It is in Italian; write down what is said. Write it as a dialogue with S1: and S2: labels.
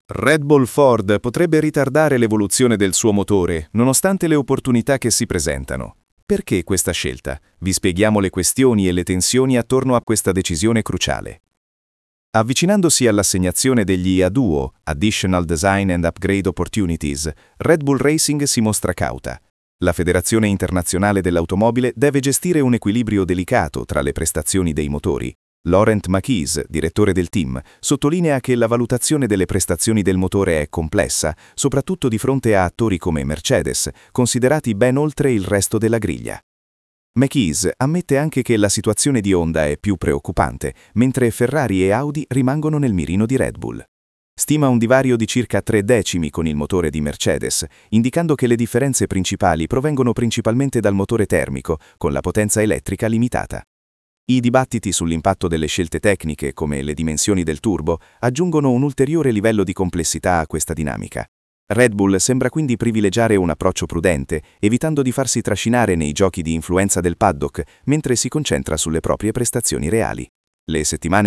S1: Red Bull Ford potrebbe ritardare l'evoluzione del suo motore, nonostante le opportunità che si presentano. Perché questa scelta? Vi spieghiamo le questioni e le tensioni attorno a questa decisione cruciale. Avvicinandosi all'assegnazione degli ADUO, Additional Design and Upgrade Opportunities, Red Bull Racing si mostra cauta. La Federazione Internazionale dell'Automobile deve gestire un equilibrio delicato tra le prestazioni dei motori. Laurent Makis, direttore del team, sottolinea che la valutazione delle prestazioni del motore è complessa, soprattutto di fronte a attori come Mercedes, considerati ben oltre il resto della griglia. Makis ammette anche che la situazione di Honda è più preoccupante, mentre Ferrari e Audi rimangono nel mirino di Red Bull. Stima un divario di circa 3 decimi con il motore di Mercedes, indicando che le differenze principali provengono principalmente dal motore termico, con la potenza elettrica limitata. I dibattiti sull'impatto delle scelte tecniche, come le dimensioni del turbo, aggiungono un ulteriore livello di complessità a questa dinamica. Red Bull sembra quindi privilegiare un approccio prudente, evitando di farsi trascinare nei giochi di influenza del paddock, mentre si concentra sulle proprie prestazioni reali. Le settimane